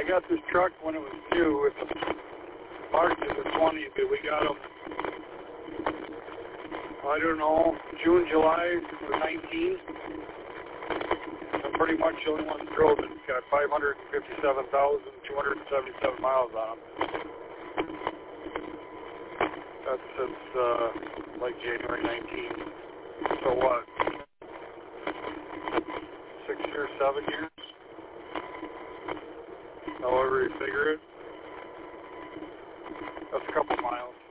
got this truck when it was new. It's marked as a 20, but we got them, I don't know, June, July of 19. I'm pretty much the only one that drove it. It's got 557,277 miles on them. That's since, like January 19. So what? 6 years, 7 years? However you figure it. That's a couple miles.